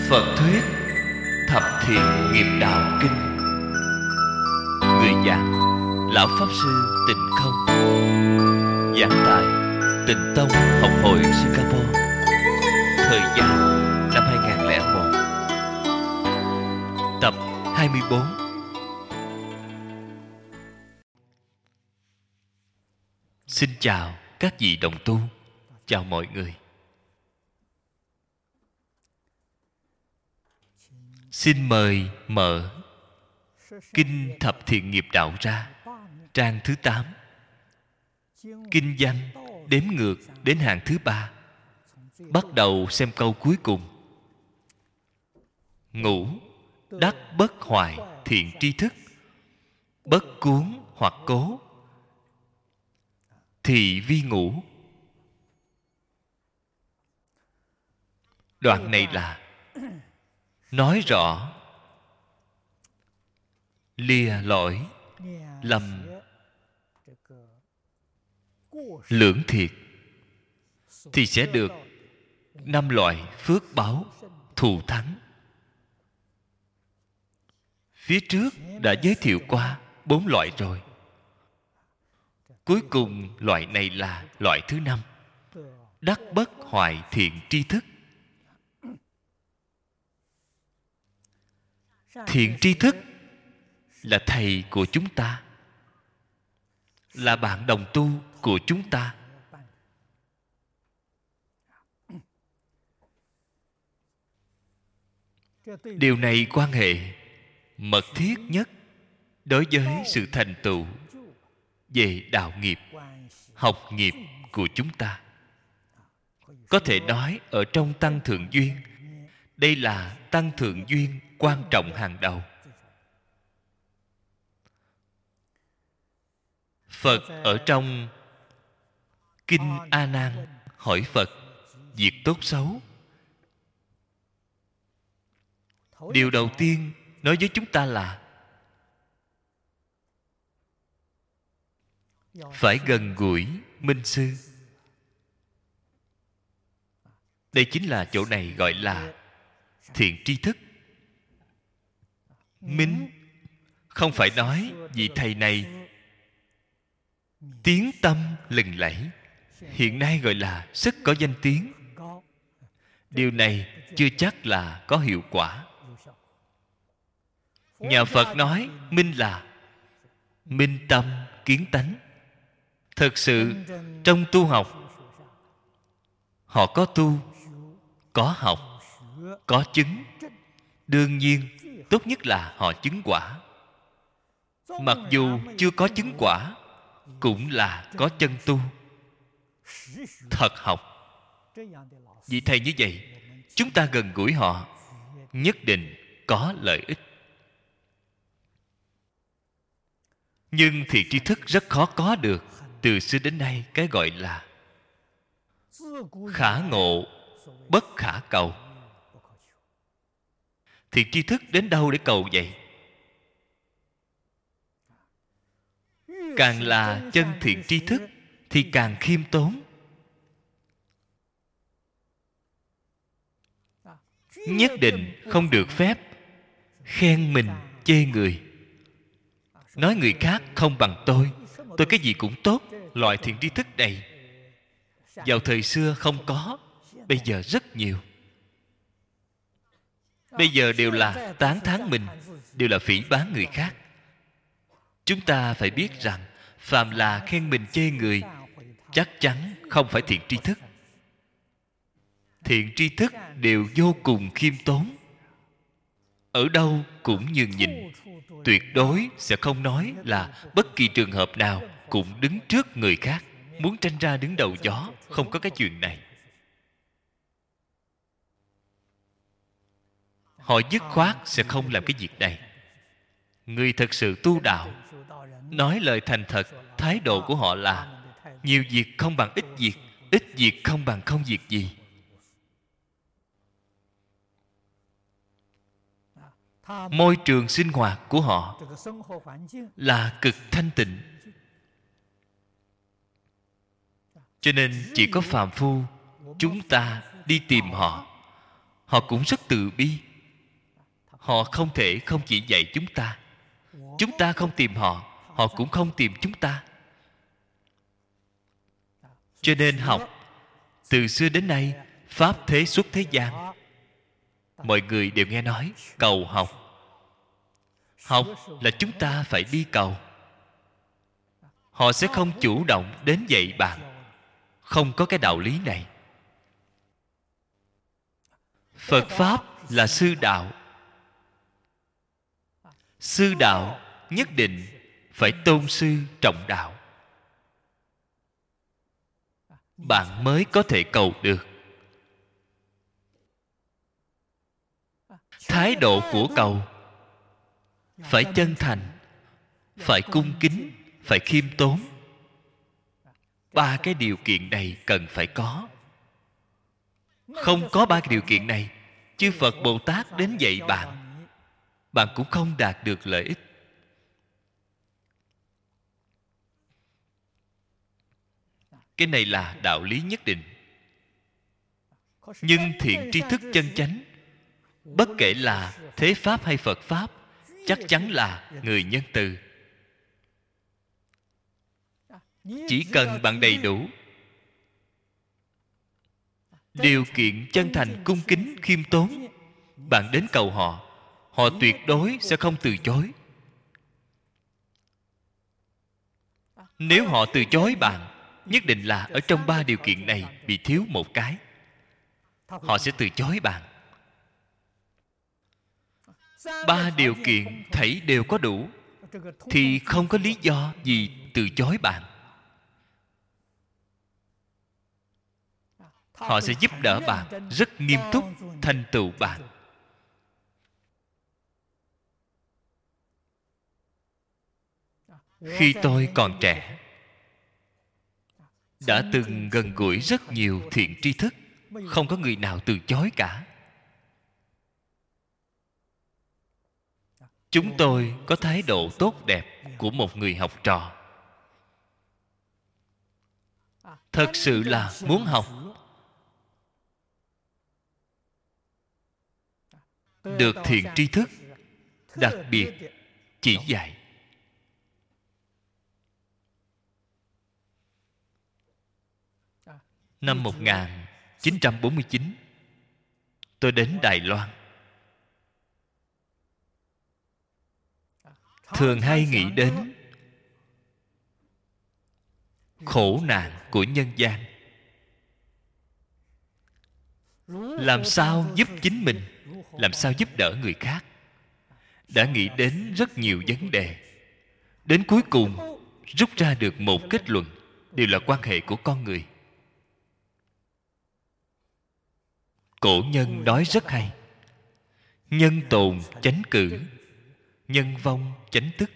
Phật thuyết Thập Thiện Nghiệp Đạo Kinh. Người giảng Lão Pháp Sư Tịnh Không. Giảng tại Tịnh Tông Học hội Singapore. Thời gian năm 2001. Tập 24. Xin chào các vị đồng tu. Chào mọi người. Xin mời mở Kinh Thập Thiện Nghiệp Đạo ra, trang thứ 8. Kinh văn đếm ngược đến hàng thứ 3. Bắt đầu xem câu cuối cùng. Ngũ đắc bất hoại thiện tri thức, bất cuốn hoặc cố, thì vi ngũ. Đoạn này là nói rõ lìa lỗi lầm lưỡng thiệt thì sẽ được 5 loại phước báu thù thắng. Phía trước đã giới thiệu qua 4 loại rồi. Cuối cùng loại này là loại thứ 5, đắc bất hoại thiện tri thức. Thiện tri thức là thầy của chúng ta, là bạn đồng tu của chúng ta. Điều này quan hệ mật thiết nhất đối với sự thành tựu về đạo nghiệp, học nghiệp của chúng ta. Có thể nói ở trong tăng thượng duyên, đây là tăng thượng duyên quan trọng hàng đầu. Phật ở trong Kinh A Nan hỏi Phật việc tốt xấu. Điều đầu tiên nói với chúng ta là phải gần gũi minh sư. Đây chính là chỗ này gọi là thiện tri thức. Minh không phải nói vì thầy này tiếng tâm lừng lẫy, hiện nay gọi là rất có danh tiếng. Điều này chưa chắc là có hiệu quả. Nhà Phật nói minh là minh tâm kiến tánh. Thực sự trong tu học, họ có tu, có học, có chứng. Đương nhiên tốt nhất là họ chứng quả. Mặc dù chưa có chứng quả, cũng là có chân tu, thật học. Vì thầy như vậy, chúng ta gần gũi họ nhất định có lợi ích. Nhưng thiện tri thức rất khó có được. Từ xưa đến nay, cái gọi là khả ngộ bất khả cầu. Thiện tri thức đến đâu để cầu vậy? Càng là chân thiện tri thức thì càng khiêm tốn. Nhất định không được phép khen mình chê người, nói người khác không bằng tôi cái gì cũng tốt. Loại thiện tri thức này vào thời xưa không có, bây giờ rất nhiều. Bây giờ đều là tán thán mình, đều là phỉ báng người khác. Chúng ta phải biết rằng phàm là khen mình chê người, chắc chắn không phải thiện tri thức. Thiện tri thức đều vô cùng khiêm tốn. Ở đâu cũng nhường nhịn, tuyệt đối sẽ không nói là bất kỳ trường hợp nào cũng đứng trước người khác, muốn tranh ra đứng đầu gió. Không có cái chuyện này. Họ dứt khoát sẽ không làm cái việc này. Người thật sự tu đạo, nói lời thành thật, thái độ của họ là nhiều việc không bằng ít việc, ít việc không bằng không việc gì. Môi trường sinh hoạt của họ là cực thanh tịnh. Cho nên chỉ có phàm phu chúng ta đi tìm họ, họ cũng rất từ bi. Họ không thể không chỉ dạy chúng ta không tìm họ, họ cũng không tìm chúng ta. Cho nên học từ xưa đến nay, pháp thế xuất thế gian, mọi người đều nghe nói cầu học. Học là chúng ta phải đi cầu. Họ sẽ không chủ động đến dạy bạn. Không có cái đạo lý này. Phật Pháp là sư đạo. Sư đạo nhất định phải tôn sư trọng đạo, bạn mới có thể cầu được. Thái độ của cầu phải chân thành, phải cung kính, phải khiêm tốn. Ba cái điều kiện này cần phải có. Không có ba cái điều kiện này, chư Phật Bồ Tát đến dạy bạn, bạn cũng không đạt được lợi ích. Cái này là đạo lý nhất định. Nhưng thiện tri thức chân chánh, bất kể là thế Pháp hay Phật Pháp, chắc chắn là người nhân từ. Chỉ cần bạn đầy đủ điều kiện chân thành, cung kính, khiêm tốn, bạn đến cầu họ, họ tuyệt đối sẽ không từ chối. Nếu họ từ chối bạn, nhất định là ở trong ba điều kiện này bị thiếu một cái. Họ sẽ từ chối bạn. Ba điều kiện thảy đều có đủ thì không có lý do gì từ chối bạn. Họ sẽ giúp đỡ bạn rất nghiêm túc, thành tựu bạn. Khi tôi còn trẻ, đã từng gần gũi rất nhiều thiện tri thức, không có người nào từ chối cả. Chúng tôi có thái độ tốt đẹp của một người học trò. Thật sự là muốn học, được thiện tri thức đặc biệt chỉ dạy. Năm 1949, tôi đến Đài Loan. Thường hay nghĩ đến khổ nạn của nhân gian. Làm sao giúp chính mình, làm sao giúp đỡ người khác. Đã nghĩ đến rất nhiều vấn đề. Đến cuối cùng rút ra được một kết luận, đều là quan hệ của con người. Cổ nhân nói rất hay: nhân tồn chánh cử, nhân vong chánh tức.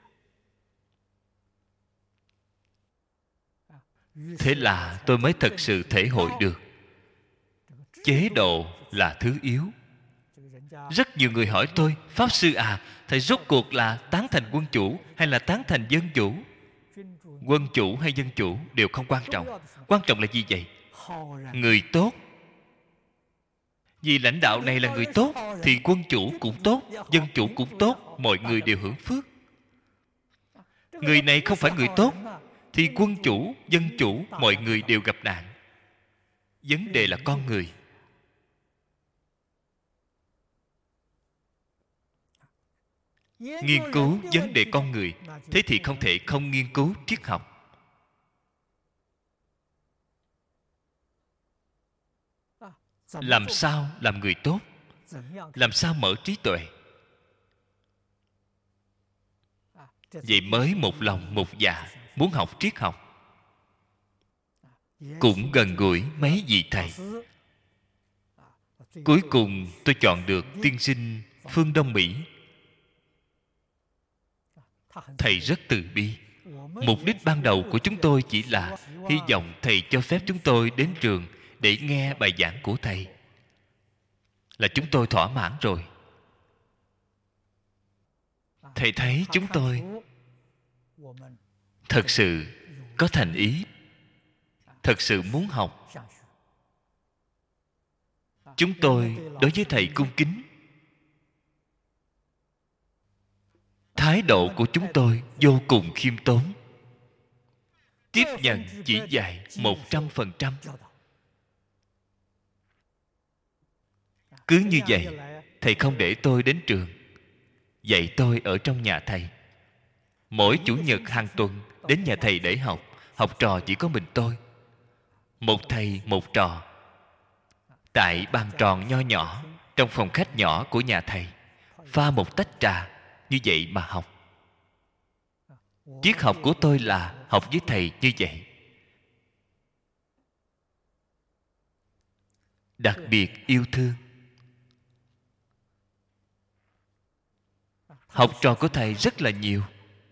Thế là tôi mới thật sự thể hội được chế độ là thứ yếu. Rất nhiều người hỏi tôi: Pháp Sư à, thầy rốt cuộc là tán thành quân chủ hay là tán thành dân chủ? Quân chủ hay dân chủ đều không quan trọng. Quan trọng là gì vậy? Người tốt. Vì lãnh đạo này là người tốt thì quân chủ cũng tốt, dân chủ cũng tốt, mọi người đều hưởng phước. Người này không phải người tốt thì quân chủ, dân chủ, mọi người đều gặp nạn. Vấn đề là con người. Nghiên cứu vấn đề con người, thế thì không thể không nghiên cứu triết học. Làm sao làm người tốt? Làm sao mở trí tuệ? Vậy mới một lòng một dạ muốn học triết học. Cũng gần gũi mấy vị thầy. Cuối cùng tôi chọn được tiên sinh phương Đông Mỹ. Thầy rất từ bi. Mục đích ban đầu của chúng tôi chỉ là hy vọng thầy cho phép chúng tôi đến trường để nghe bài giảng của thầy, là chúng tôi thỏa mãn rồi. Thầy thấy chúng tôi thật sự có thành ý, thật sự muốn học, Chúng tôi đối với thầy cung kính. Thái độ của chúng tôi vô cùng khiêm tốn, tiếp nhận chỉ dạy 100%. Cứ như vậy, thầy không để tôi đến trường, dạy tôi ở trong nhà thầy. Mỗi chủ nhật hàng tuần đến nhà thầy để học. Học trò chỉ có mình tôi, một thầy một trò, tại bàn tròn nho nhỏ trong phòng khách nhỏ của nhà thầy, pha một tách trà, như vậy mà học. Triết học của tôi là học với thầy như vậy. Đặc biệt yêu thương. Học trò của thầy rất là nhiều.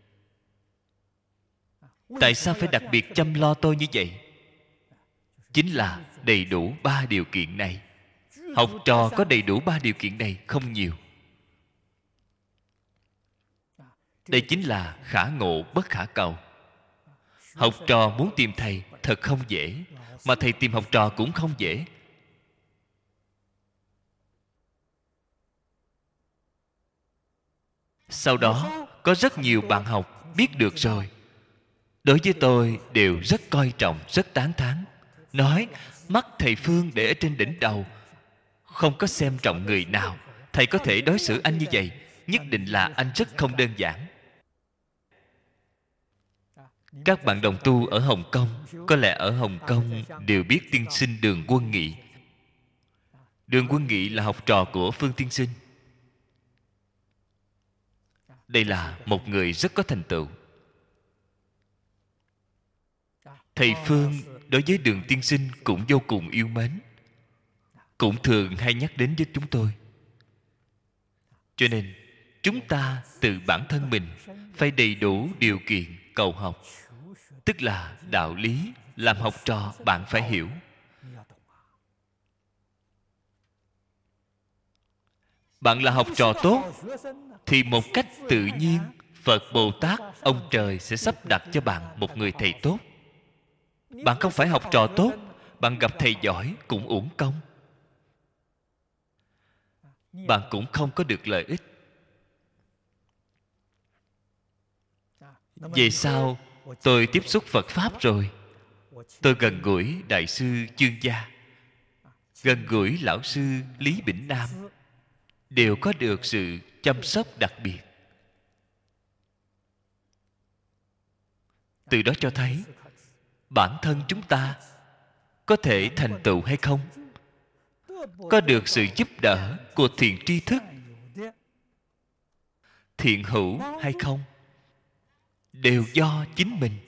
Tại sao phải đặc biệt chăm lo tôi như vậy? Chính là đầy đủ 3 điều kiện này. Học trò có đầy đủ 3 điều kiện này không nhiều. Đây chính là khả ngộ bất khả cầu. Học trò muốn tìm thầy thật không dễ, mà thầy tìm học trò cũng không dễ. Sau đó có rất nhiều bạn học biết được rồi, đối với tôi đều rất coi trọng, rất tán thán, nói mắt thầy Phương để ở trên đỉnh đầu, không có xem trọng người nào. Thầy có thể đối xử anh như vậy, nhất định là anh rất không đơn giản. Các bạn đồng tu ở Hồng Kông, có lẽ ở Hồng Kông đều biết tiên sinh Đường Quân Nghị. Đường Quân Nghị là học trò của Phương tiên sinh. Đây là một người rất có thành tựu. Thầy Phương đối với Đường tiên sinh cũng vô cùng yêu mến, cũng thường hay nhắc đến với chúng tôi. Cho nên chúng ta tự bản thân mình phải đầy đủ điều kiện cầu học, tức là đạo lý làm học trò bạn phải hiểu. Bạn là học trò tốt thì một cách tự nhiên Phật Bồ Tát, ông trời sẽ sắp đặt cho bạn một người thầy tốt. Bạn không phải học trò tốt, bạn gặp thầy giỏi cũng uổng công, bạn cũng không có được lợi ích. Về sau tôi tiếp xúc Phật Pháp rồi, tôi gần gũi Đại sư Chương Gia, gần gũi Lão sư Lý Bỉnh Nam, đều có được sự chăm sóc đặc biệt. Từ đó cho thấy bản thân chúng ta có thể thành tựu hay không, có được sự giúp đỡ của thiện tri thức, thiện hữu hay không, đều do chính mình.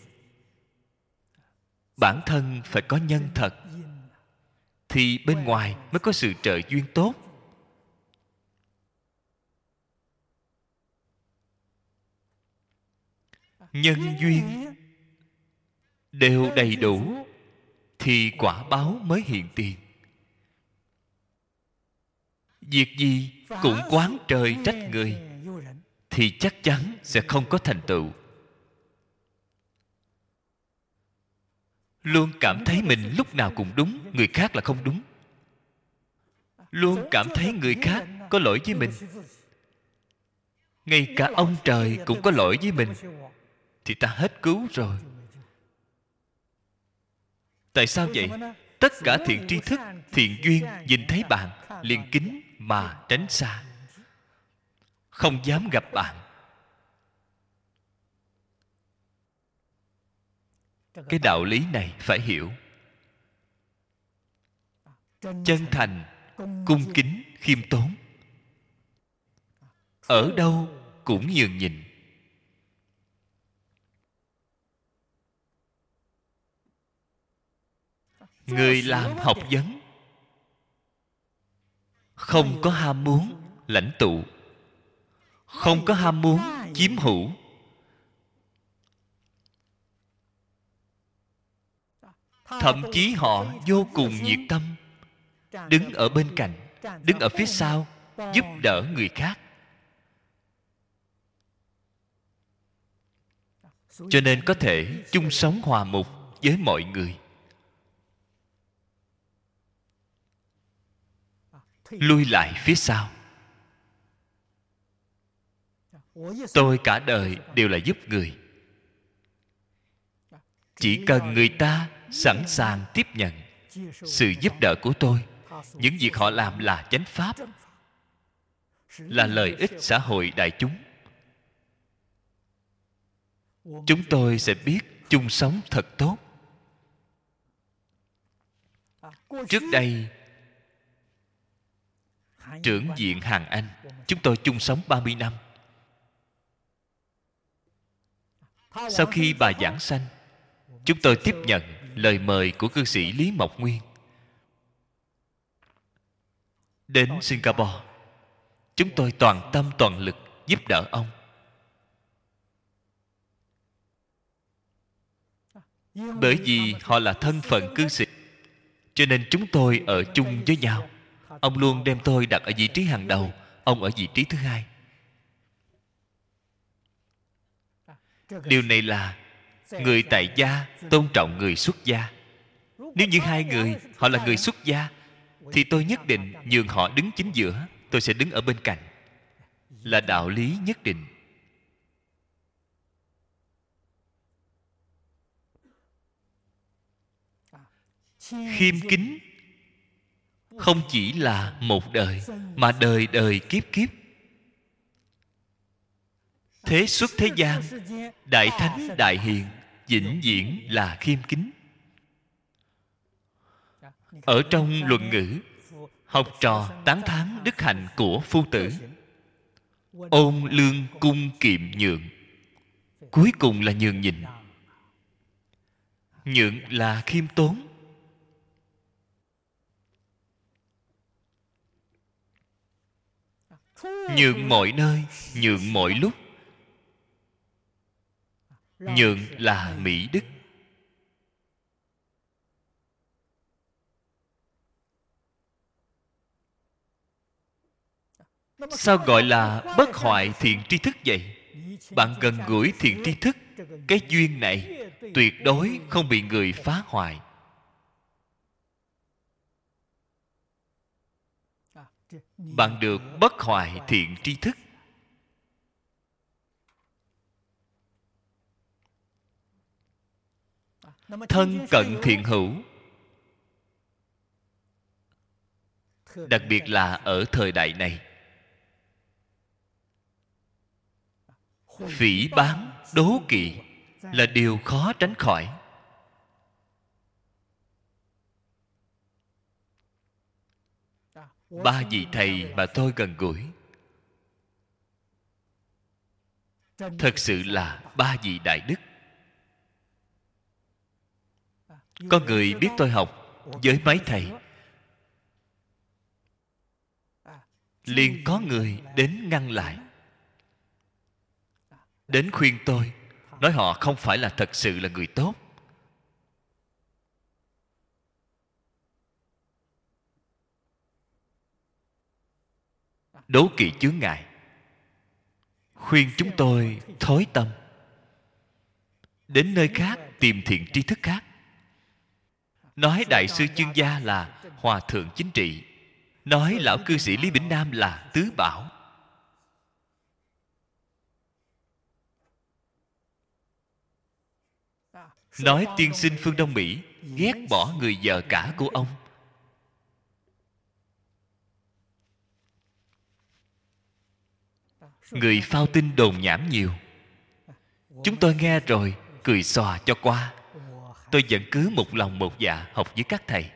Bản thân phải có nhân thật, thì bên ngoài mới có sự trợ duyên tốt. Nhân duyên đều đầy đủ thì quả báo mới hiện tiền. Việc gì cũng oán trời trách người thì chắc chắn sẽ không có thành tựu. Luôn cảm thấy mình lúc nào cũng đúng, người khác là không đúng. Luôn cảm thấy người khác có lỗi với mình, ngay cả ông trời cũng có lỗi với mình, thì ta hết cứu rồi. Tại sao vậy? Tất cả thiện tri thức, thiện duyên nhìn thấy bạn liền kính mà tránh xa, không dám gặp bạn. Cái đạo lý này phải hiểu. Chân thành, cung kính, khiêm tốn, ở đâu cũng nhường nhịn. Người làm học vấn không có ham muốn lãnh tụ, không có ham muốn chiếm hữu. Thậm chí họ vô cùng nhiệt tâm, đứng ở bên cạnh, đứng ở phía sau, giúp đỡ người khác. Cho nên có thể chung sống hòa mục với mọi người. lui lại phía sau. Tôi cả đời đều là giúp người. Chỉ cần người ta sẵn sàng tiếp nhận sự giúp đỡ của tôi, những việc họ làm là chánh pháp, là lợi ích xã hội đại chúng, chúng tôi sẽ biết chung sống thật tốt. Trước đây, trưởng viện Hàng Anh, chúng tôi chung sống 30 năm. Sau khi bà giảng sanh, chúng tôi tiếp nhận lời mời của cư sĩ Lý Mộc Nguyên đến Singapore. Chúng tôi toàn tâm toàn lực giúp đỡ ông. Bởi vì họ là thân phận cư sĩ, cho nên chúng tôi ở chung với nhau. Ông luôn đem tôi đặt ở vị trí hàng đầu, ông ở vị trí thứ hai. Điều này là người tại gia tôn trọng người xuất gia. Nếu như hai người họ là người xuất gia, thì tôi nhất định nhường họ đứng chính giữa, tôi sẽ đứng ở bên cạnh. Là đạo lý nhất định. Khiêm kính không chỉ là một đời, mà đời đời kiếp kiếp. Thế xuất thế gian, đại thánh đại hiền vĩnh viễn là khiêm kính. Ở trong luận ngữ, học trò tán thán đức hạnh của phu tử. Ôn lương cung kiệm nhượng, cuối cùng là nhường nhịn. Nhượng là khiêm tốn. Nhượng mọi nơi, nhượng mọi lúc. Nhượng là mỹ đức. Sao gọi là bất hoại thiện tri thức vậy? Bạn gần gũi thiện tri thức, cái duyên này tuyệt đối không bị người phá hoại. Bạn được bất hoại thiện tri thức. Thân cận thiện hữu, đặc biệt là ở thời đại này, phỉ báng đố kỵ là điều khó tránh khỏi. Ba vị thầy mà tôi gần gũi thật sự là ba vị đại đức. Có người biết tôi học với mấy thầy, liền có người đến ngăn lại, đến khuyên tôi, nói họ không phải là thật sự là người tốt. Đố kỵ chướng ngại, khuyên chúng tôi thối tâm, đến nơi khác tìm thiện tri thức khác. Nói đại sư Chương Gia là hòa thượng chính trị, nói lão cư sĩ Lý Bỉnh Nam là tứ bảo. Nói tiên sinh Phương Đông Mỹ ghét bỏ người vợ cả của ông. Người phao tin đồn nhảm nhiều. Chúng tôi nghe rồi cười xòa cho qua. Tôi vẫn cứ một lòng một dạ học với các thầy.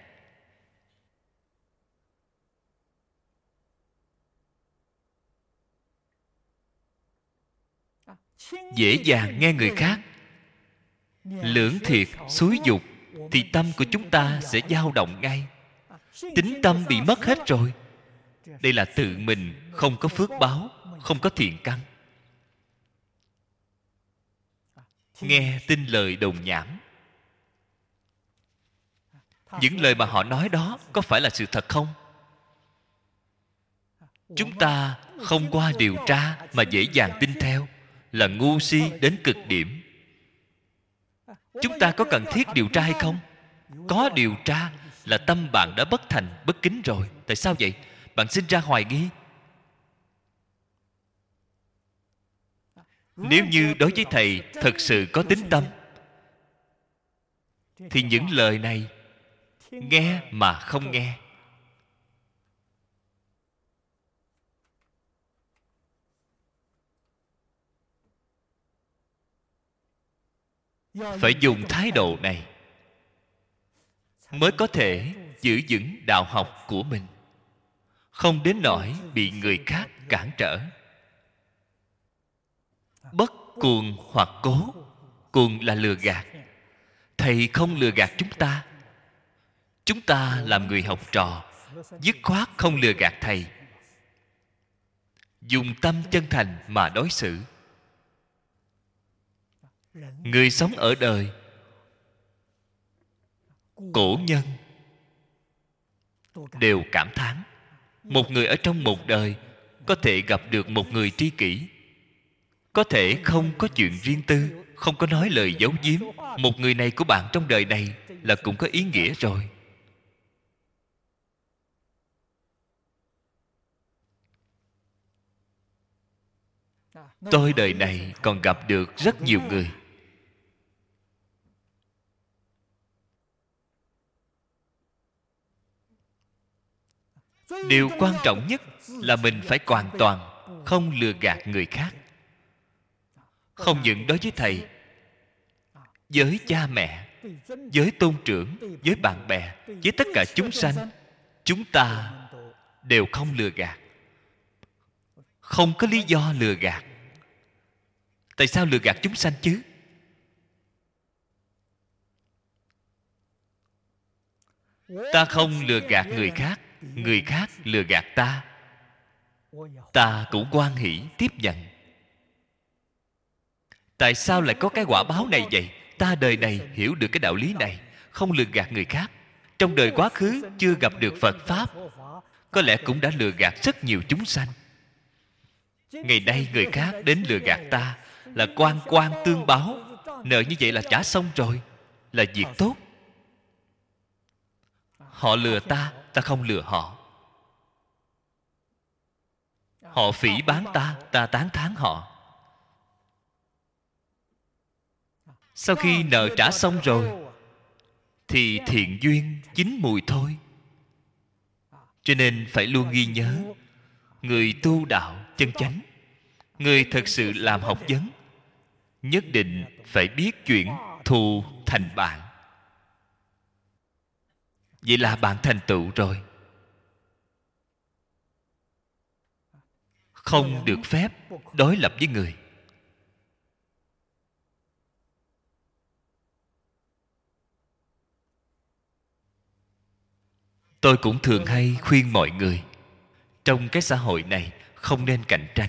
Dễ dàng nghe người khác lưỡng thiệt xúi dục, thì tâm của chúng ta sẽ dao động ngay. Tín tâm bị mất hết rồi. Đây là tự mình không có phước báo, không có thiện căn. Nghe tin lời đồn nhảm, những lời mà họ nói đó có phải là sự thật không? Chúng ta không qua điều tra mà dễ dàng tin theo, là ngu si đến cực điểm. Chúng ta có cần thiết điều tra hay không? Có điều tra là tâm bạn đã bất thành, bất kính rồi. Tại sao vậy? bạn sinh ra hoài nghi. Nếu như đối với thầy thật sự có tín tâm, thì những lời này nghe mà không nghe. Phải dùng thái độ này mới có thể giữ vững đạo học của mình, không đến nỗi bị người khác cản trở. Bất cuồng hoặc cố. Cuồng là lừa gạt. Thầy không lừa gạt chúng ta. Chúng ta làm người học trò, dứt khoát không lừa gạt thầy, dùng tâm chân thành mà đối xử. Người sống ở đời, cổ nhân đều cảm thán, một người ở trong một đời có thể gặp được một người tri kỷ, có thể không có chuyện riêng tư, không có nói lời giấu giếm. Một người này của bạn trong đời này là cũng có ý nghĩa rồi. Tôi đời này còn gặp được rất nhiều người. Điều quan trọng nhất là mình phải hoàn toàn không lừa gạt người khác. Không những đối với thầy, với cha mẹ, với tôn trưởng, với bạn bè, với tất cả chúng sanh, chúng ta đều không lừa gạt. Không có lý do lừa gạt. Tại sao lừa gạt chúng sanh chứ? Ta không lừa gạt người khác, người khác lừa gạt ta, ta cũng hoan hỷ tiếp nhận. Tại sao lại có cái quả báo này vậy? Ta đời này hiểu được cái đạo lý này, không lừa gạt người khác. Trong đời quá khứ chưa gặp được Phật Pháp, có lẽ cũng đã lừa gạt rất nhiều chúng sanh. Ngày nay người khác đến lừa gạt ta, là quan quan tương báo. Nợ như vậy là trả xong rồi, là việc tốt. Họ lừa ta, ta không lừa họ. Họ phỉ báng ta, ta tán thán họ. Sau khi nợ trả xong rồi thì thiện duyên chín mùi thôi. Cho nên phải luôn ghi nhớ, người tu đạo chân chánh, người thật sự làm học vấn, nhất định phải biết chuyển thù thành bạn. Vậy là bạn thành tựu rồi. Không được phép đối lập với người. Tôi cũng thường hay khuyên mọi người, trong cái xã hội này không nên cạnh tranh.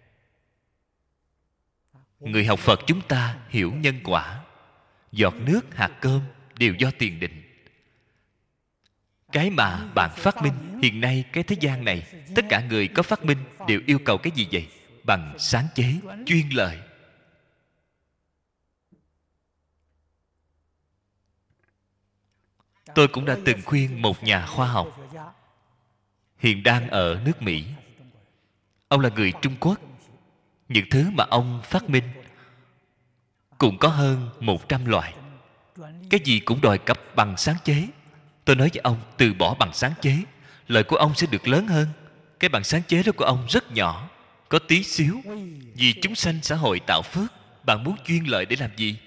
Người học Phật chúng ta hiểu nhân quả. Giọt nước, hạt cơm đều do tiền định. Cái mà bạn phát minh, hiện nay cái thế gian này, tất cả người có phát minh đều yêu cầu cái gì vậy? Bằng sáng chế, chuyên lợi. Tôi cũng đã từng khuyên một nhà khoa học, hiện đang ở nước Mỹ. Ông là người Trung Quốc. Những thứ mà ông phát minh cũng có hơn 100 loại. Cái gì cũng đòi cấp bằng sáng chế. Tôi nói với ông, từ bỏ bằng sáng chế, lợi của ông sẽ được lớn hơn. Cái bằng sáng chế đó của ông rất nhỏ, có tí xíu. Vì chúng sanh xã hội tạo phước, bạn muốn chuyên lợi để làm gì?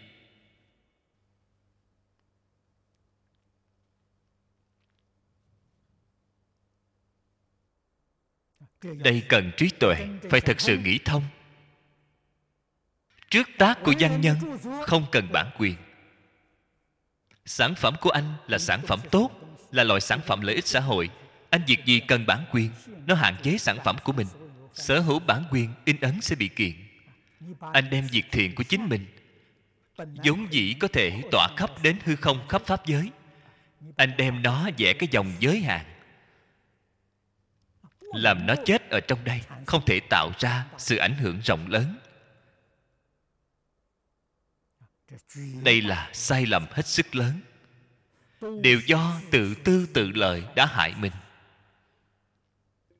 Đây cần trí tuệ, phải thật sự nghĩ thông. Trước tác của doanh nhân không cần bản quyền. Sản phẩm của anh là sản phẩm tốt, là loại sản phẩm lợi ích xã hội. Anh việc gì cần bản quyền? Nó hạn chế sản phẩm của mình. Sở hữu bản quyền, in ấn sẽ bị kiện. Anh đem việc thiện của chính mình, vốn dĩ có thể tỏa khắp đến hư không, khắp pháp giới. Anh đem nó vẽ cái dòng giới hạn, làm nó chết ở trong đây, không thể tạo ra sự ảnh hưởng rộng lớn. Đây là sai lầm hết sức lớn. Đều do tự tư tự lợi đã hại mình.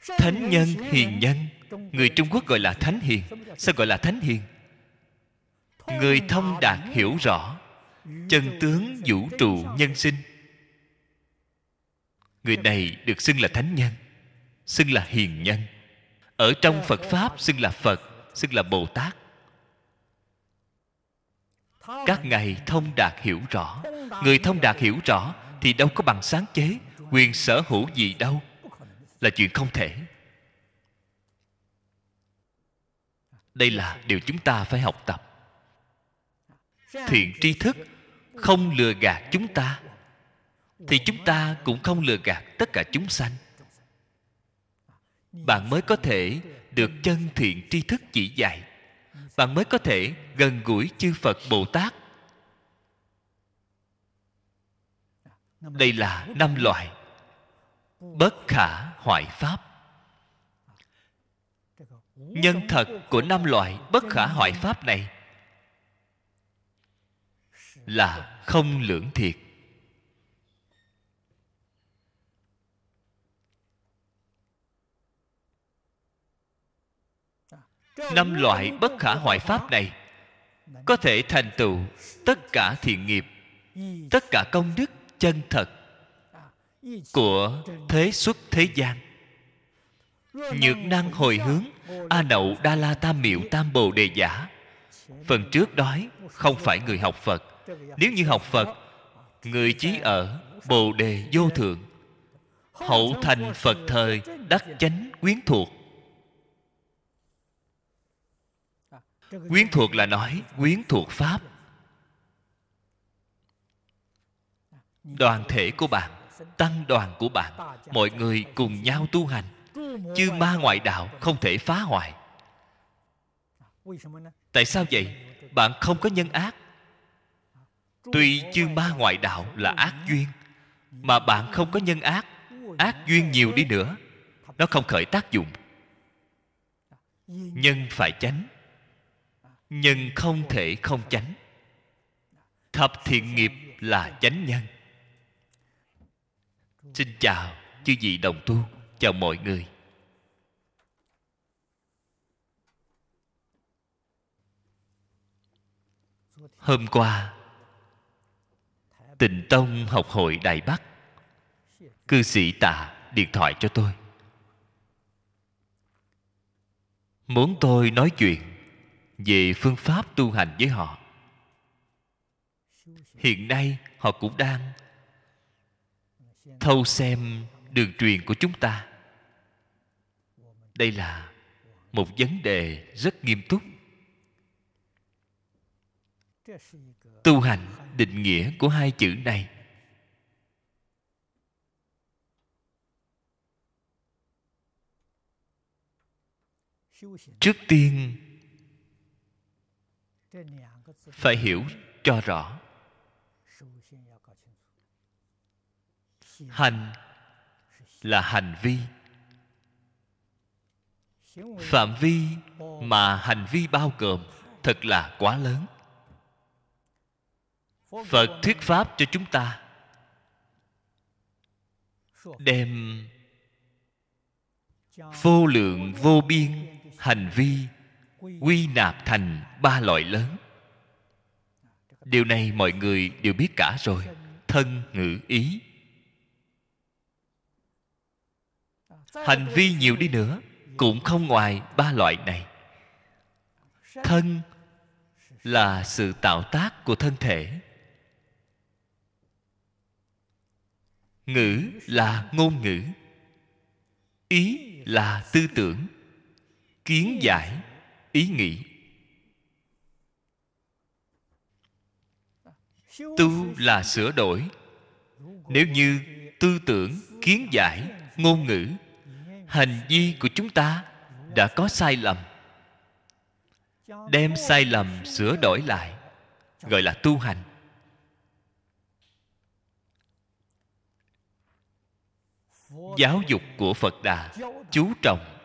Thánh nhân, hiền nhân. Người Trung Quốc gọi là thánh hiền. Sao gọi là thánh hiền? Người thông đạt hiểu rõ chân tướng vũ trụ nhân sinh. Người này được xưng là thánh nhân, xưng là hiền nhân. Ở trong Phật Pháp xưng là Phật, xưng là Bồ Tát. Các ngài thông đạt hiểu rõ. Người thông đạt hiểu rõ thì đâu có bằng sáng chế, quyền sở hữu gì đâu, là chuyện không thể. Đây là điều chúng ta phải học tập. Thiện tri thức không lừa gạt chúng ta, thì chúng ta cũng không lừa gạt tất cả chúng sanh. Bạn mới có thể được chân thiện tri thức chỉ dạy. Bạn mới có thể gần gũi chư Phật Bồ Tát. Đây là 5 loại bất khả hoại pháp. Nhân thật của 5 loại bất khả hoại pháp này là không lưỡng thiệt. Năm loại bất khả hoại pháp này có thể thành tựu tất cả thiện nghiệp, tất cả công đức chân thật của thế xuất thế gian. Nhược năng hồi hướng, A Nậu Đa La Tam Miệu Tam Bồ Đề Giả. Phần trước nói không phải người học Phật. Nếu như học Phật, người chí ở Bồ Đề vô thượng, hậu thành Phật thời đắc chánh quyến thuộc. Quyến thuộc là nói quyến thuộc pháp. Đoàn thể của bạn, tăng đoàn của bạn, mọi người cùng nhau tu hành. Chư ma ngoại đạo không thể phá hoại. Tại sao vậy? Bạn không có nhân ác. Tuy chư ma ngoại đạo là ác duyên, mà bạn không có nhân ác, ác duyên nhiều đi nữa, nó không khởi tác dụng. Nhân phải chánh, nhân không thể không chánh. Thập thiện nghiệp là chánh nhân. Xin chào chư vị đồng tu, chào mọi người. Hôm qua Tịnh Tông học hội Đài Bắc, cư sĩ Tạ điện thoại cho tôi, muốn tôi nói chuyện về phương pháp tu hành với họ. Hiện nay họ cũng đang thâu xem đường truyền của chúng ta. Đây là một vấn đề rất nghiêm túc. Tu hành, định nghĩa của hai chữ này trước tiên phải hiểu cho rõ. Hành là hành vi. Phạm vi mà hành vi bao gồm thật là quá lớn. Phật thuyết pháp cho chúng ta đem vô lượng vô biên hành vi quy nạp thành 3 loại lớn. Điều này mọi người đều biết cả rồi. Thân, ngữ, ý. Hành vi nhiều đi nữa cũng không ngoài 3 loại này. Thân là sự tạo tác của thân thể. Ngữ là ngôn ngữ. Ý là tư tưởng, kiến giải, ý nghĩ. Tu là sửa đổi. Nếu như tư tưởng, kiến giải, ngôn ngữ, hành vi của chúng ta đã có sai lầm, đem sai lầm sửa đổi lại, gọi là tu hành. Giáo dục của Phật Đà chú trọng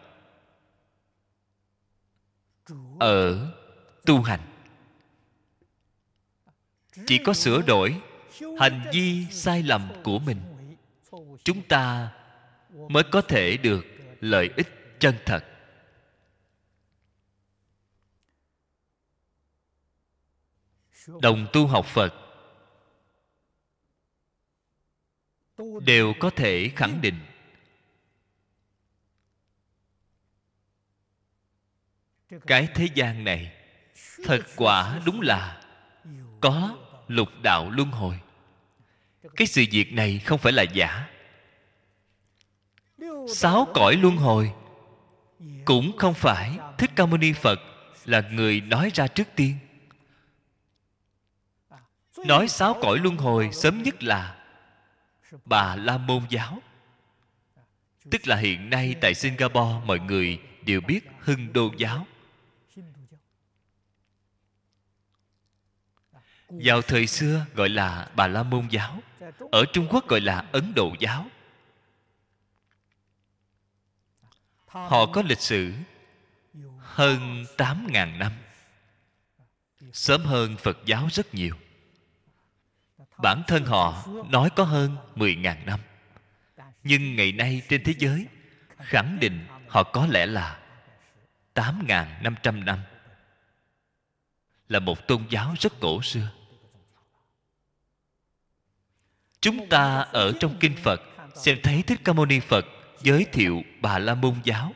ở tu hành. Chỉ có sửa đổi hành vi sai lầm của mình, chúng ta mới có thể được lợi ích chân thật. Đồng tu học Phật đều có thể khẳng định cái thế gian này thật quả đúng là có lục đạo luân hồi. Cái sự việc này không phải là giả. 6 cõi luân hồi cũng không phải Thích Ca Mâu Ni Phật là người nói ra trước tiên. Nói 6 cõi luân hồi sớm nhất là Bà La Môn giáo. Tức là hiện nay tại Singapore mọi người đều biết Hưng Đô giáo. Vào thời xưa gọi là Bà La Môn giáo. Ở Trung Quốc gọi là Ấn Độ giáo. Họ có lịch sử hơn 8.000 năm, sớm hơn Phật giáo rất nhiều. Bản thân họ nói có hơn 10.000 năm. Nhưng ngày nay trên thế giới khẳng định họ có lẽ là 8.500 năm. Là một tôn giáo rất cổ xưa. Chúng ta ở trong Kinh Phật xem thấy Thích Ca Mâu Ni Phật giới thiệu Bà La Môn giáo.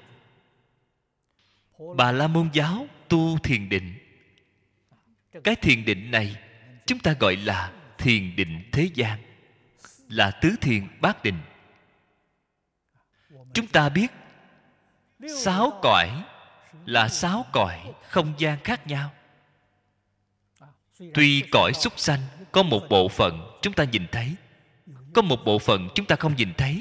Bà La Môn giáo tu thiền định. Cái thiền định này chúng ta gọi là thiền định thế gian, là tứ thiền bát định. Chúng ta biết 6 cõi là 6 cõi không gian khác nhau. Tuy cõi súc sanh có một bộ phận chúng ta nhìn thấy, có một bộ phận chúng ta không nhìn thấy.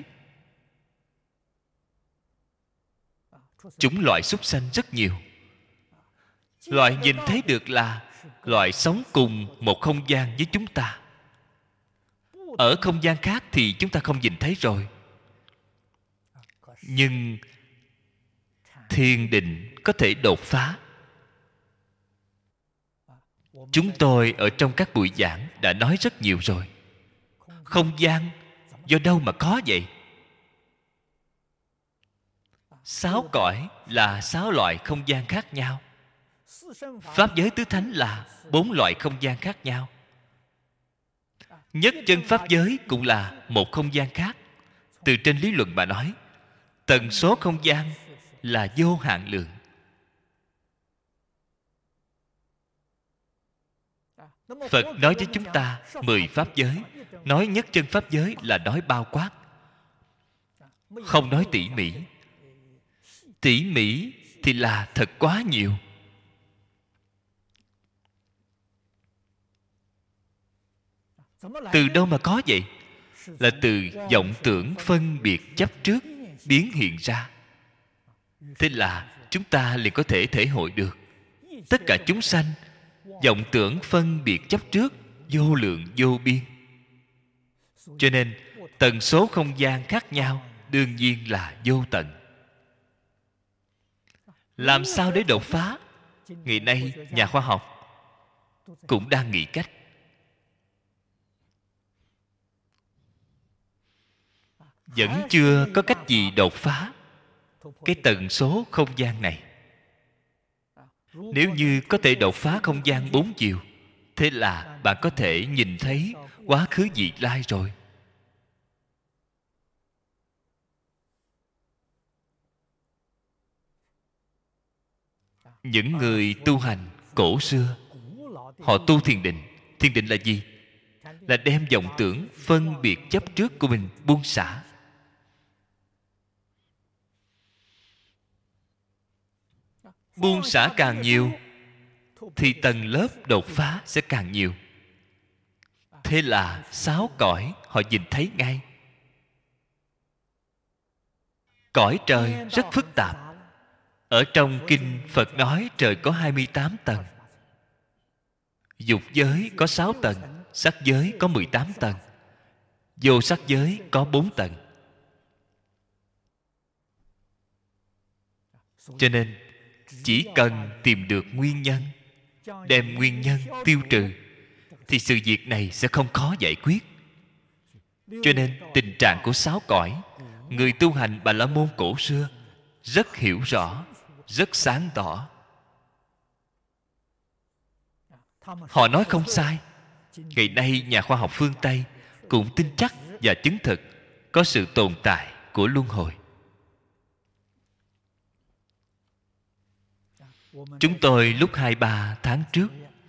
Chủng loại súc sanh rất nhiều. Loại nhìn thấy được là loại sống cùng một không gian với chúng ta. Ở không gian khác thì chúng ta không nhìn thấy rồi. Nhưng thiền định có thể đột phá. Chúng tôi ở trong các buổi giảng đã nói rất nhiều rồi. Không gian do đâu mà có vậy? 6 cõi là 6 loại không gian khác nhau. Pháp giới tứ thánh là 4 loại không gian khác nhau. Nhất chân pháp giới cũng là một không gian khác. Từ trên lý luận mà nói, tần số không gian là vô hạn lượng. Phật nói với chúng ta 10 pháp giới. Nói nhất chân pháp giới là nói bao quát, không nói tỉ mỉ. Tỉ mỉ thì là thật quá nhiều. Từ đâu mà có vậy? Là từ vọng tưởng phân biệt chấp trước biến hiện ra. Thế là chúng ta liền có thể thể hội được tất cả chúng sanh vọng tưởng phân biệt chấp trước vô lượng vô biên. Cho nên tần số không gian khác nhau đương nhiên là vô tận. Làm sao để đột phá? Ngày nay nhà khoa học cũng đang nghĩ cách. Vẫn chưa có cách gì đột phá cái tần số không gian này. Nếu như có thể đột phá không gian 4 chiều, thế là bạn có thể nhìn thấy quá khứ vị lai rồi. Những người tu hành cổ xưa, họ tu thiền định. Thiền định là gì? Là đem vọng tưởng phân biệt chấp trước của mình buông xả. Buông xả càng nhiều thì tầng lớp đột phá sẽ càng nhiều. Thế là 6 cõi họ nhìn thấy ngay. Cõi trời rất phức tạp. Ở trong kinh Phật nói trời có 28 tầng. Dục giới có 6 tầng, sắc giới có 18 tầng, vô sắc giới có 4 tầng. Cho nên chỉ cần tìm được nguyên nhân, đem nguyên nhân tiêu trừ, thì sự việc này sẽ không khó giải quyết. Cho nên tình trạng của 6 cõi, người tu hành Bà La Môn cổ xưa rất hiểu rõ, rất sáng tỏ. Họ nói không sai. Ngày nay nhà khoa học phương Tây cũng tin chắc và chứng thực có sự tồn tại của luân hồi. Chúng tôi lúc 2-3 tháng trước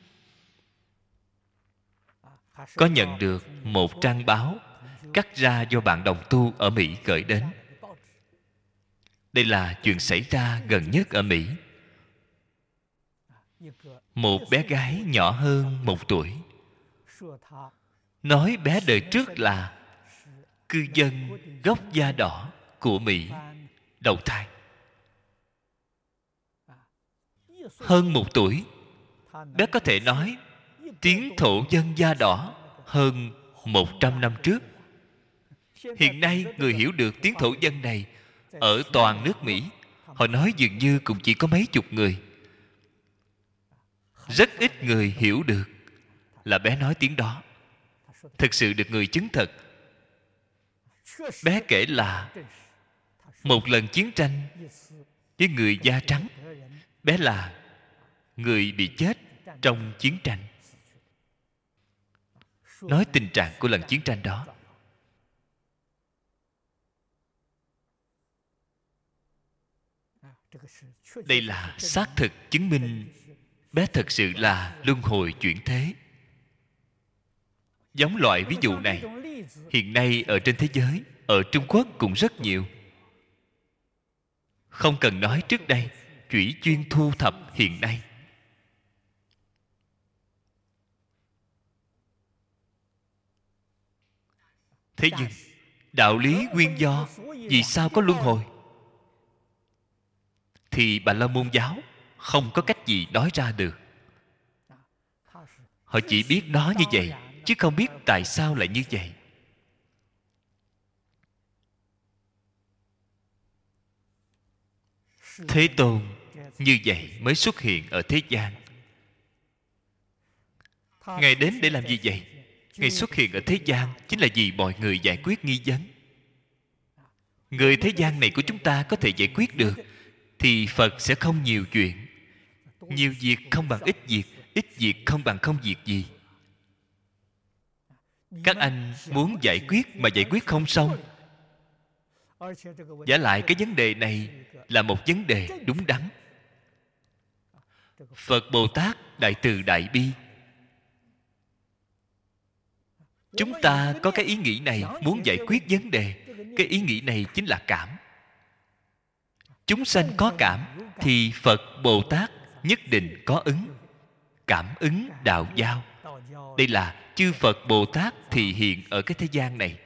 có nhận được một trang báo cắt ra do bạn đồng tu ở Mỹ gửi đến. Đây là chuyện xảy ra gần nhất ở Mỹ. Một bé gái nhỏ hơn 1 tuổi nói bé đời trước là cư dân gốc da đỏ của Mỹ đầu thai. Hơn 1 tuổi, bé có thể nói tiếng thổ dân da đỏ hơn 100 năm trước. Hiện nay người hiểu được tiếng thổ dân này ở toàn nước Mỹ, họ nói dường như cũng chỉ có mấy chục người. Rất ít người hiểu được là bé nói tiếng đó. Thực sự được người chứng thực. Bé kể là một lần chiến tranh với người da trắng. Bé là người bị chết trong chiến tranh. Nói tình trạng của lần chiến tranh đó. Đây là xác thực chứng minh bé thật sự là luân hồi chuyển thế. Giống loại ví dụ này hiện nay ở trên thế giới, ở Trung Quốc cũng rất nhiều. Không cần nói trước đây, chỉ chuyên thu thập hiện nay. Thế nhưng đạo lý nguyên do vì sao có luân hồi thì Bà La Môn giáo không có cách gì nói ra được. Họ chỉ biết nó như vậy, chứ không biết tại sao lại như vậy. Thế Tôn như vậy mới xuất hiện ở thế gian. Ngài đến để làm gì vậy? Ngài xuất hiện ở thế gian chính là vì mọi người giải quyết nghi vấn. Người thế gian này của chúng ta có thể giải quyết được thì Phật sẽ không nhiều chuyện. Nhiều việc không bằng ít việc, ít việc không bằng không việc gì. Các anh muốn giải quyết mà giải quyết không xong. Vả lại cái vấn đề này là một vấn đề đúng đắn. Phật Bồ Tát đại từ đại bi. Chúng ta có cái ý nghĩ này muốn giải quyết vấn đề. Cái ý nghĩ này chính là cảm. Chúng sanh có cảm thì Phật Bồ Tát nhất định có ứng. Cảm ứng đạo giao. Đây là chư Phật Bồ Tát thị hiện ở cái thế gian này.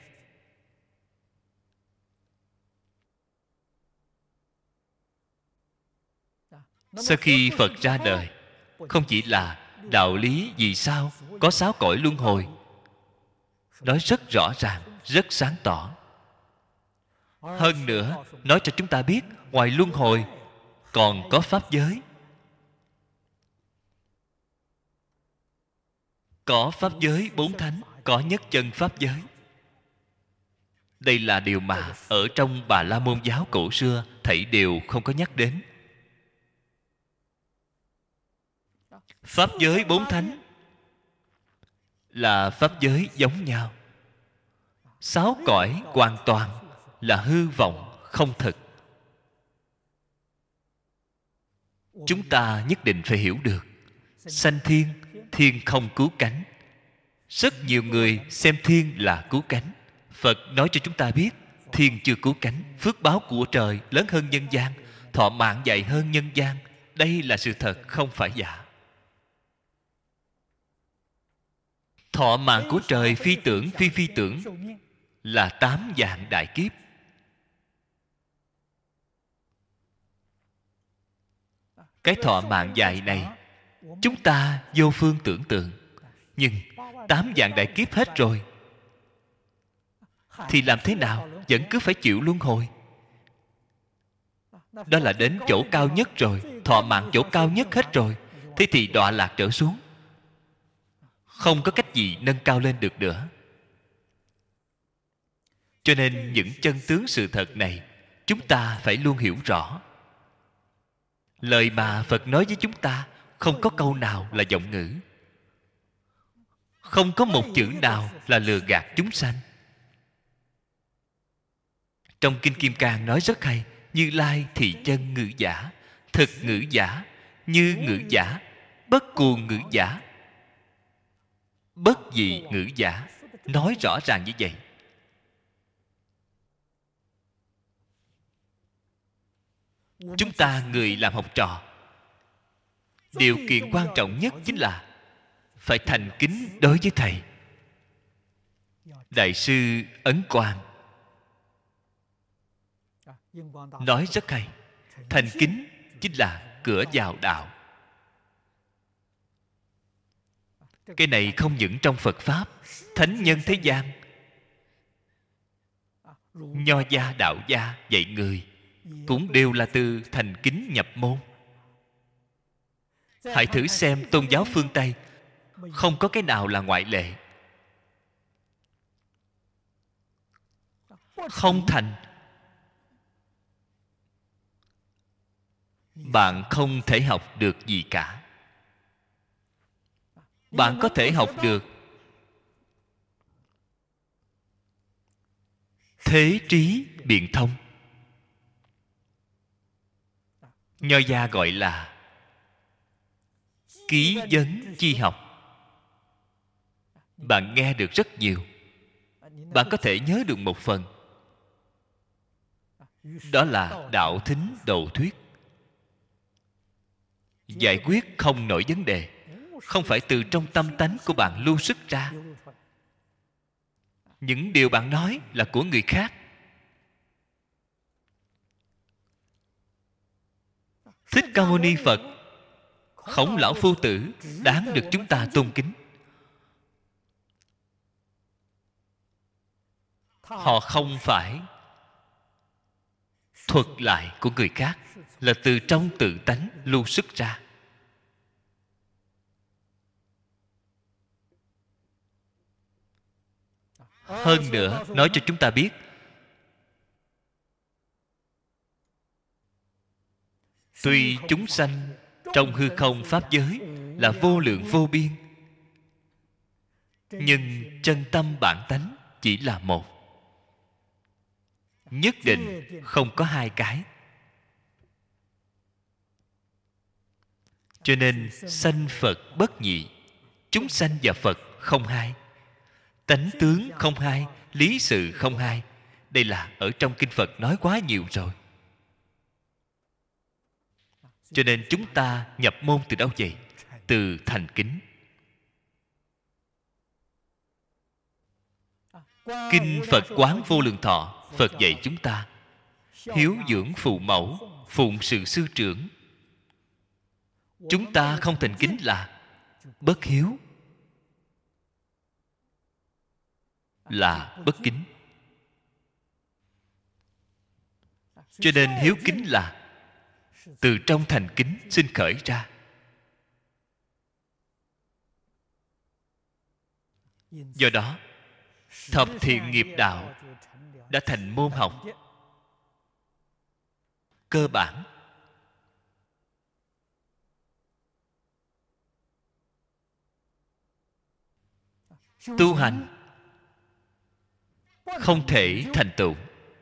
Sau khi Phật ra đời, không chỉ là đạo lý vì sao có 6 cõi luân hồi, nói rất rõ ràng, rất sáng tỏ. Hơn nữa, nói cho chúng ta biết ngoài luân hồi còn có pháp giới. Có pháp giới 4 thánh, có nhất chân pháp giới. Đây là điều mà ở trong Bà La Môn giáo cổ xưa thảy đều không có nhắc đến. Pháp giới 4 thánh là pháp giới giống nhau. 6 cõi hoàn toàn là hư vọng, không thực. Chúng ta nhất định phải hiểu được. Sanh thiên, thiên không cứu cánh. Rất nhiều người xem thiên là cứu cánh. Phật nói cho chúng ta biết thiên chưa cứu cánh. Phước báo của trời lớn hơn nhân gian, thọ mạng dài hơn nhân gian. Đây là sự thật, không phải giả. Thọ mạng của trời phi tưởng, phi phi tưởng là 8 vạn đại kiếp. Cái thọ mạng dài này chúng ta vô phương tưởng tượng. Nhưng 8 vạn đại kiếp hết rồi thì làm thế nào vẫn cứ phải chịu luân hồi. Đó là đến chỗ cao nhất rồi, thọ mạng chỗ cao nhất hết rồi. Thế thì đọa lạc trở xuống, không có cách gì nâng cao lên được nữa. Cho nên những chân tướng sự thật này chúng ta phải luôn hiểu rõ. Lời mà Phật nói với chúng ta không có câu nào là vọng ngữ, không có một chữ nào là lừa gạt chúng sanh. Trong Kinh Kim Cang nói rất hay: Như Lai thì chân ngữ giả, thực ngữ giả, như ngữ giả, bất cuồng ngữ giả, bất dị ngữ giả. Nói rõ ràng như vậy. Chúng ta người làm học trò, điều kiện quan trọng nhất chính là phải thành kính đối với thầy. Đại sư Ấn Quang nói rất hay: thành kính chính là cửa vào đạo. Cái này không những trong Phật Pháp, thánh nhân thế gian, Nho gia, Đạo gia dạy người cũng đều là từ thành kính nhập môn. Hãy thử xem tôn giáo phương Tây, không có cái nào là ngoại lệ. Không thành, bạn không thể học được gì cả. Bạn có thể học được thế trí biện thông. Nho gia gọi là ký vấn chi học. Bạn nghe được rất nhiều, bạn có thể nhớ được một phần. Đó là đạo thính độ thuyết, giải quyết không nổi vấn đề, không phải từ trong tâm tánh của bạn lưu xuất ra. Những điều bạn nói là của người khác. Thích Ca Mâu Ni Phật, Khổng Lão Phu Tử đáng được chúng ta tôn kính. Họ không phải thuật lại của người khác, là từ trong tự tánh lưu xuất ra. Hơn nữa, nói cho chúng ta biết tuy chúng sanh trong hư không pháp giới là vô lượng vô biên, nhưng chân tâm bản tánh chỉ là một. Nhất định không có hai cái. Cho nên sanh Phật bất nhị, chúng sanh và Phật không hai, tánh tướng không hai, lý sự không hai. Đây là ở trong kinh Phật nói quá nhiều rồi. Cho nên chúng ta nhập môn từ đâu vậy? Từ thành kính. Kinh Phật Quán Vô Lượng Thọ, Phật dạy chúng ta hiếu dưỡng phụ mẫu, phụng sự sư trưởng. Chúng ta không thành kính là bất hiếu, là bất kính. Cho nên hiếu kính là từ trong thành kính sinh khởi ra. Do đó thập thiện nghiệp đạo đã thành môn học cơ bản. Tu hành không thể thành tựu.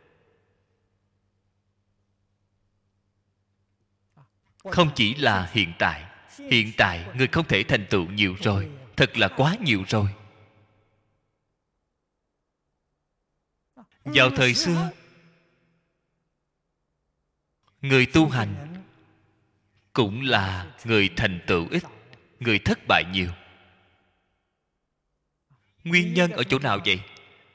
Không chỉ là hiện tại. Hiện tại người không thể thành tựu nhiều rồi, thật là quá nhiều rồi. Vào thời xưa, người tu hành cũng là người thành tựu ít, người thất bại nhiều. Nguyên nhân ở chỗ nào vậy?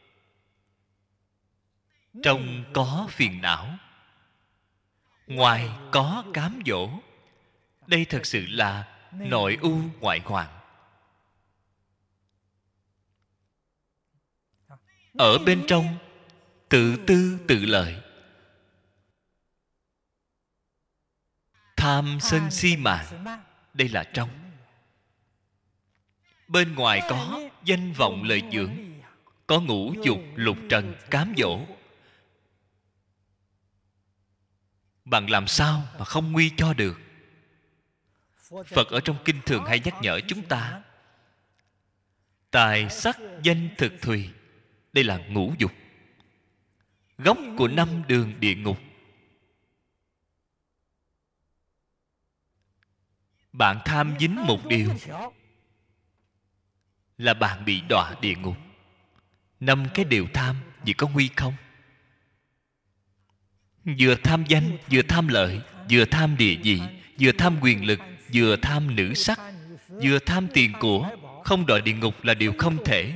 Trong có phiền não, ngoài có cám dỗ. Đây thật sự là nội ưu ngoại hoạn. Ở bên trong tự tư tự lợi, tham sân si mạng. Đây là trong. Bên ngoài có danh vọng lợi dưỡng, có ngũ dục lục trần cám dỗ. bạn làm sao mà không nguy cho được? Phật ở trong kinh thường hay nhắc nhở chúng ta, tài sắc danh thực thùy, đây là ngũ dục, gốc của 5 đường địa ngục. Bạn tham dính một điều là bạn bị đọa địa ngục. 5 cái điều tham, vì có nguy không? Vừa tham danh, vừa tham lợi, vừa tham địa vị, vừa tham quyền lực, vừa tham nữ sắc, vừa tham tiền của, không đọa địa ngục là điều không thể.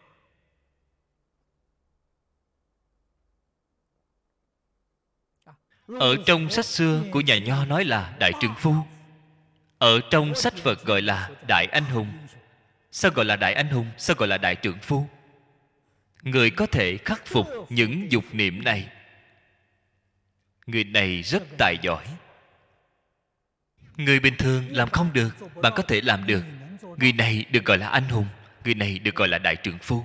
Ở trong sách xưa của nhà Nho nói là đại trượng phu, ở trong sách Phật gọi là đại anh hùng. Sao gọi là đại anh hùng? Sao gọi là đại trượng phu? Người có thể khắc phục những dục niệm này, người này rất tài giỏi. Người bình thường làm không được, bạn có thể làm được. Người này được gọi là anh hùng, người này được gọi là đại trượng phu.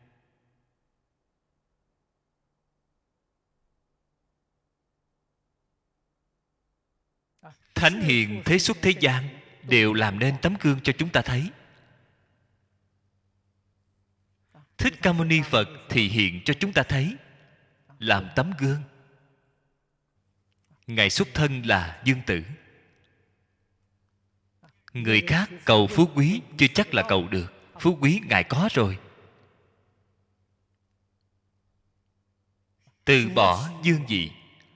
Thánh hiền thế xuất thế gian đều làm nên tấm gương cho chúng ta thấy. Thích Ca Mâu Ni Phật thì hiện cho chúng ta thấy, làm tấm gương. Ngài xuất thân là dương tử. Người khác cầu phú quý chưa chắc là cầu được. Phú quý Ngài có rồi. Từ bỏ dương vị,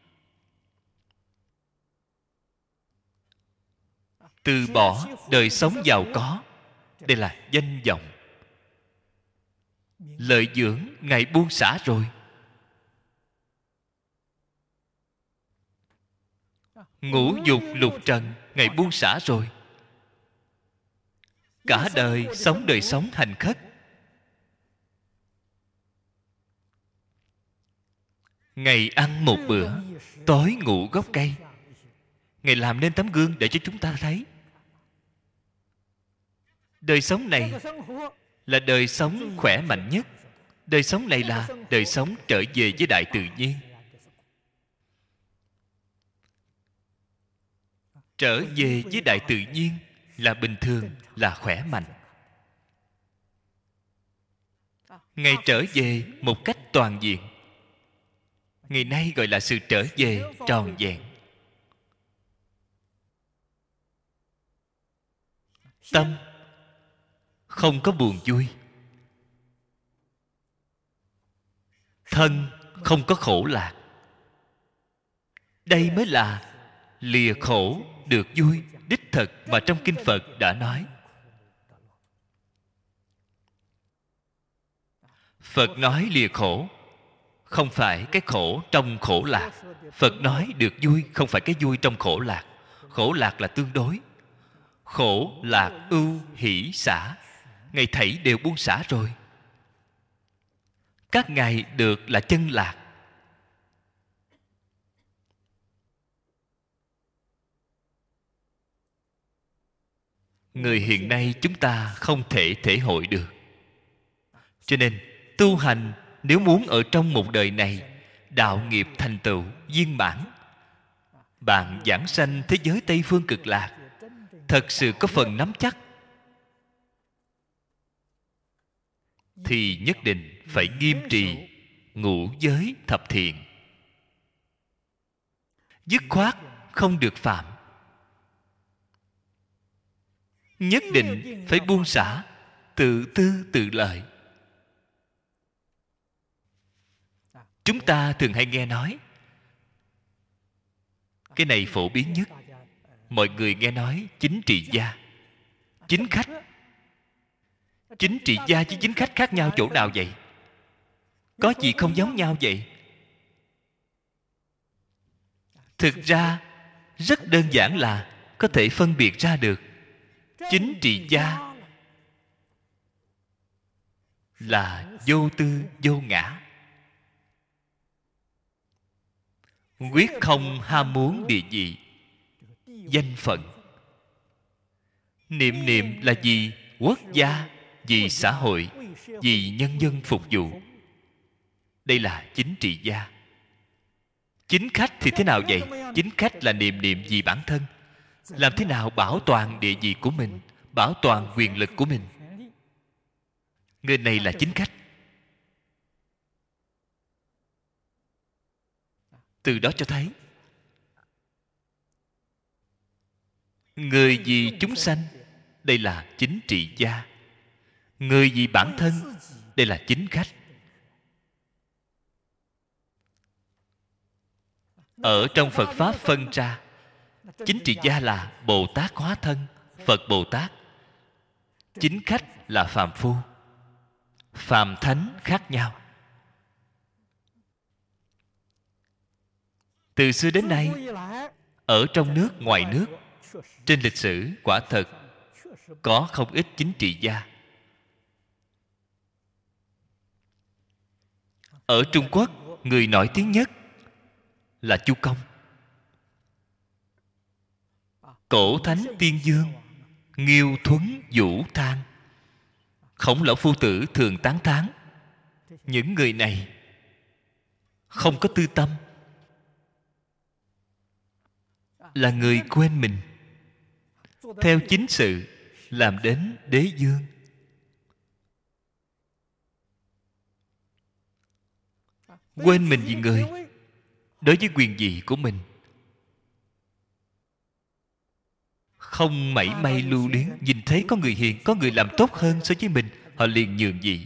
từ bỏ đời sống giàu có, đây là danh vọng. Lợi dưỡng Ngài buông xả rồi. Ngũ dục lục trần Ngài buông xả rồi. Cả đời sống đời sống hành khất. Ngày ăn một bữa, tối ngủ gốc cây. Ngài làm nên tấm gương để cho chúng ta thấy. Đời sống này là đời sống khỏe mạnh nhất. Đời sống này là đời sống trở về với đại tự nhiên. Trở về với đại tự nhiên là bình thường, là khỏe mạnh. Ngài trở về một cách toàn diện. Ngày nay gọi là sự trở về tròn vẹn. Tâm không có buồn vui, thân không có khổ lạc. Đây mới là lìa khổ được vui đích thực mà trong kinh Phật đã nói. Phật nói lìa khổ không phải cái khổ trong khổ lạc. Phật nói được vui không phải cái vui trong khổ lạc. Khổ lạc là tương đối. Khổ lạc ưu hỷ xả, Ngài thảy đều buông xả rồi. Các ngài được là chân lạc. Người hiện nay chúng ta không thể thể hội được. Cho nên tu hành nếu muốn ở trong một đời này đạo nghiệp thành tựu viên mãn, bạn giảng sanh thế giới Tây Phương Cực Lạc, thật sự có phần nắm chắc, thì nhất định phải nghiêm trì ngũ giới thập thiện. Dứt khoát không được phạm. Nhất định phải buông xả tự tư tự lợi. Chúng ta thường hay nghe nói, cái này phổ biến nhất, mọi người nghe nói chính trị gia, chính khách. Chính trị gia với chính khách khác nhau chỗ nào vậy? Có gì không giống nhau vậy? Thực ra rất đơn giản là có thể phân biệt ra được. Chính trị gia là vô tư vô ngã, quyết không ham muốn địa vị danh phận. Niệm niệm là vì quốc gia, vì xã hội, vì nhân dân phục vụ. Đây là chính trị gia. Chính khách thì thế nào vậy? Chính khách là niệm niệm vì bản thân. Làm thế nào bảo toàn địa vị của mình, bảo toàn quyền lực của mình? Người này là chính khách. Từ đó cho thấy người vì chúng sanh, đây là chính trị gia. Người vì bản thân, đây là chính khách. Ở trong Phật Pháp phân ra, chính trị gia là Bồ Tát hóa thân, Phật Bồ Tát. Chính khách là phàm phu, phàm thánh khác nhau. Từ xưa đến nay, ở trong nước, ngoài nước, trên lịch sử quả thật có không ít chính trị gia. Ở Trung Quốc, người nổi tiếng nhất là Chu Công. Cổ Thánh Tiên Dương, Nghiêu Thuấn Vũ Thang, Khổng Lão Phu Tử thường tán thán những người này không có tư tâm, là người quên mình, theo chính sự làm đến đế dương. Quên mình vì người, đối với quyền vị của mình không mảy may lưu luyến. Nhìn thấy có người hiền, có người làm tốt hơn so với mình, họ liền nhường vị.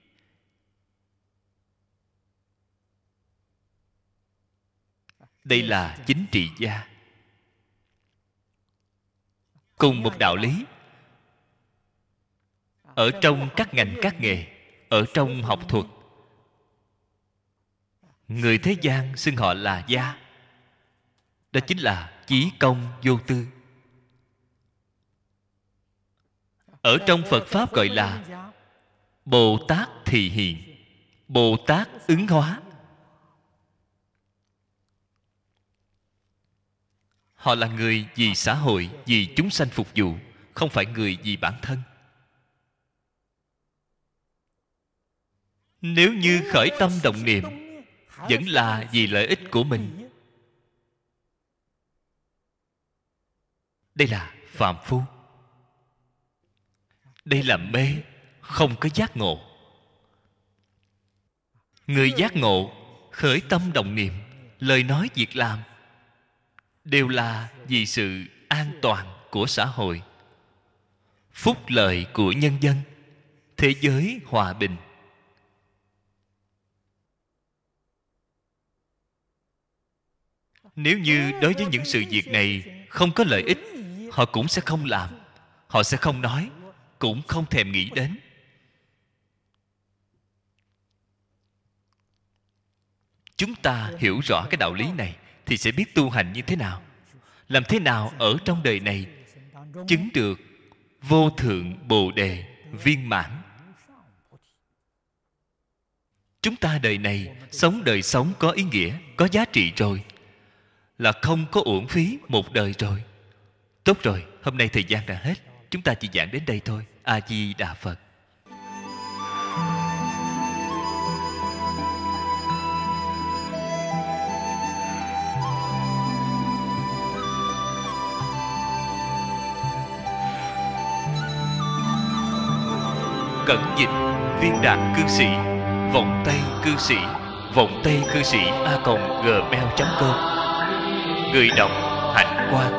Đây là chính trị gia. Cùng một đạo lý, ở trong các ngành các nghề, ở trong học thuật, người thế gian xưng họ là gia. Đó chính là chí công vô tư. Ở trong Phật Pháp gọi là Bồ Tát thị hiện, Bồ Tát ứng hóa. Họ là người vì xã hội, vì chúng sanh phục vụ, không phải người vì bản thân. Nếu như khởi tâm động niệm vẫn là vì lợi ích của mình, đây là phàm phu. Đây là mê, không có giác ngộ. Người giác ngộ, khởi tâm động niệm, lời nói việc làm đều là vì sự an toàn của xã hội, phúc lợi của nhân dân, thế giới hòa bình. Nếu như đối với những sự việc này không có lợi ích, họ cũng sẽ không làm, họ sẽ không nói, cũng không thèm nghĩ đến. Chúng ta hiểu rõ cái đạo lý này thì sẽ biết tu hành như thế nào, làm thế nào ở trong đời này chứng được vô thượng bồ đề viên mãn. Chúng ta đời này sống đời sống có ý nghĩa, có giá trị rồi, là không có uổng phí một đời rồi. Tốt rồi, hôm nay thời gian đã hết, chúng ta chỉ giảng đến đây thôi. A Di Đà Phật. Cẩn dịch Viên Đạt Cư Sĩ, Vọng Tây Cư Sĩ, Vọng Tây Cư Sĩ @gmail.com. Người đọc Hạnh Quang.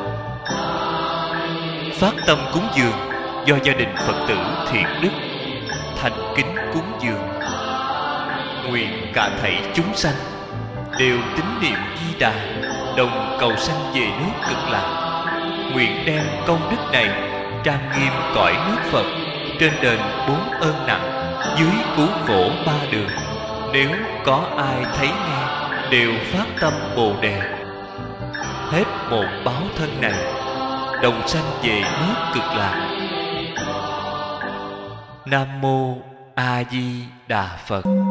Phát tâm cúng dường do gia đình Phật tử Thiện Đức thành kính cúng dường. Nguyện cả thảy chúng sanh đều tín niệm Di Đà, đồng cầu sanh về nước Cực Lạc. Nguyện đem công đức này trang nghiêm cõi nước Phật, trên đền 4 ơn nặng, dưới cứu khổ 3 đường. Nếu có ai thấy nghe đều phát tâm Bồ Đề, hết một báo thân này, đồng sanh về nước Cực Lạc. Nam Mô A Di Đà Phật.